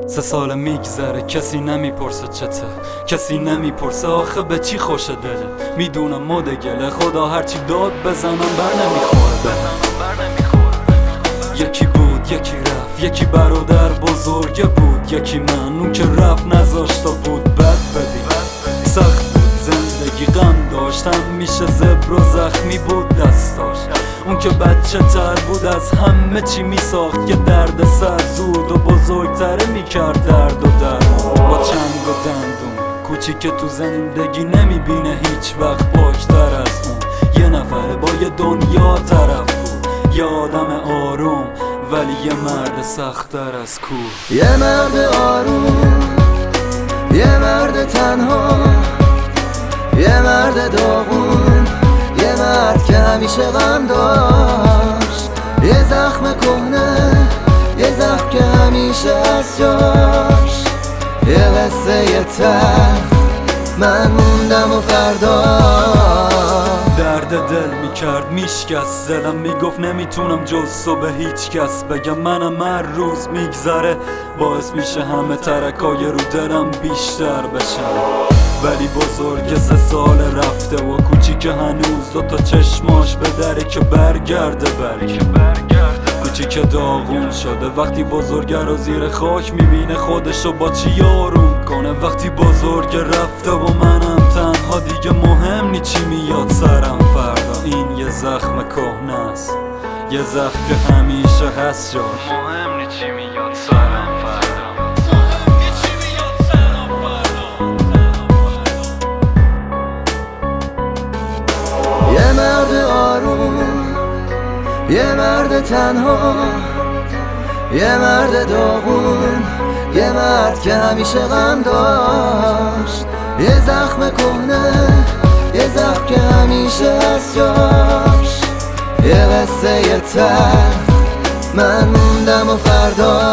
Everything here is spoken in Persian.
3 سال میگذره کسی نمیپرسه چته، کسی نمیپرسه آخه به چی خوش دل. میدونم مود گله خدا هرچی داد بزنم بر نمیخوره. یکی بود یکی رفت، یکی برادر بزرگه بود، یکی من اون که رفت نذاشتا بود بد بدی. سخت بود زندگی، غم داشتم میشه زبر و زخمی بود دستاش. اون که بچه تر بود از همه چی میساخت که درد سر زود و بزرگتره میکرد درد و درمون. با چنگ و دندون کوچیک تو زندگی نمیبینه هیچ وقت پاکتر از اون. یه نفره با یه دنیا طرف بود، یه آدم آروم ولی یه مرد سخت‌تر از کوه. یه مرد آروم، یه مرد تنها، یه مرد داغون، یه مرد که همیشه غم داشت. یه زخم کهنه، یه زخم که همیشه از جاش. یه قصه یه تخت، من موندم و فردا درد دل میکرد میشکست دلم، میگفت نمیتونم جز تو به هیچ کس بگم. منم هر روز میگذره باعث میشه همه ترکای رو دلم بیشتر بشن. ولی بزرگ 3 سال رفته و کوچیک هنوز 2 تا چشماش به دره که برگرده. کوچیک داغون شده وقتی بزرگ رو زیر خاک میبینه خودشو با چی آروم کنه. وقتی بزرگ رفته و منم تنها دیگه مهم نی چی میاد سرم فردا. این یه زخم کهنه است، یه زخم که همیشه هست جاش. مهم نی چی میاد سرم فردا. یه مرد آروم، یه مرد تنها، یه مرد داغون، یه مرد که همیشه غم داشت. یه زخم کهنه، یه زخم که همیشه از جاش. یه قصه یه تخت، من موندم و فردا